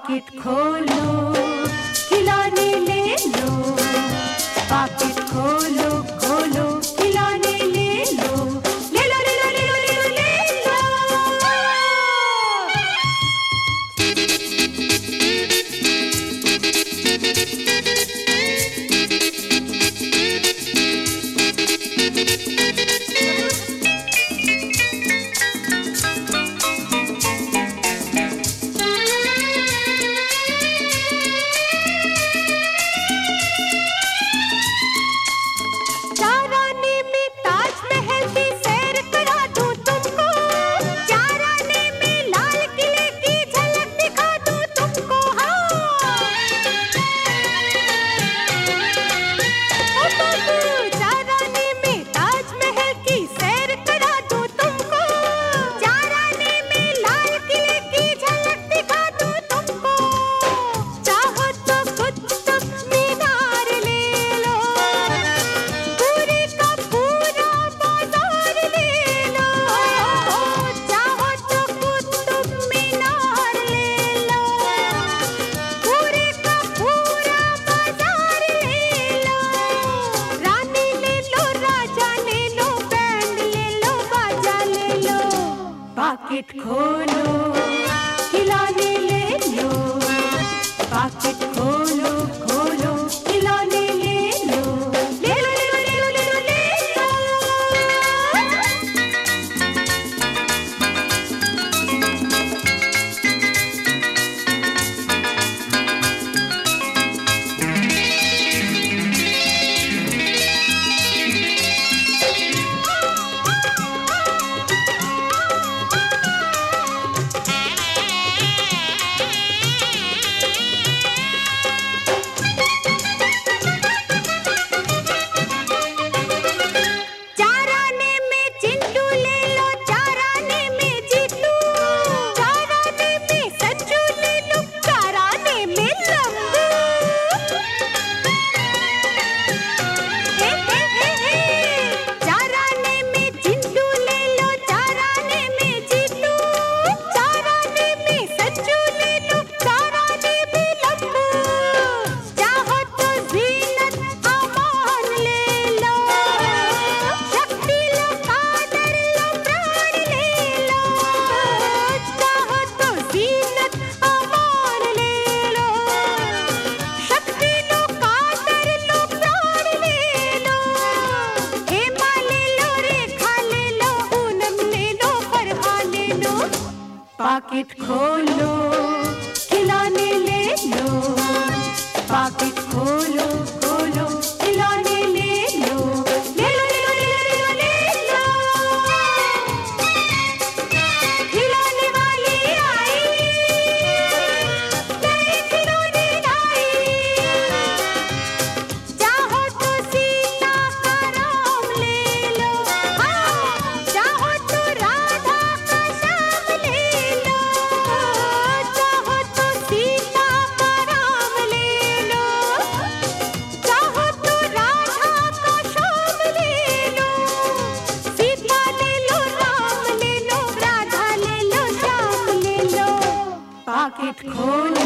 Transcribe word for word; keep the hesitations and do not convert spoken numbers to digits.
Packet खोलो, खिलौने ले लो। पाकिट खोलो खोलो, खिलौने ले लो। ले लो ले लो ले लो ले लो ले लो। पाकिट खोलो, खिलौने ले लो। पाकिट खोलो खोलो, खिलौने ले लो। ले लो ले लो ले लो ले लो ले लो। पाकिट खोलो, खिलौने ले लो। पाकिट खोलो खोलो, खिलौने ले लो। ले लो ले लो ले लो ले लो ले लो। खिलौने वाली आई, नए खिलौने लाई। चाहो तो सीता का राम ले लो। हाँ, चाहो तो राधा का श्याम ले लो। चाहो तो सीता का राम ले लो। चाहो तो राधा का श्याम ले लो। सीता ले लो, राम ले लो, राधा ले लो, श्याम ले लो। पाकिट खोलो।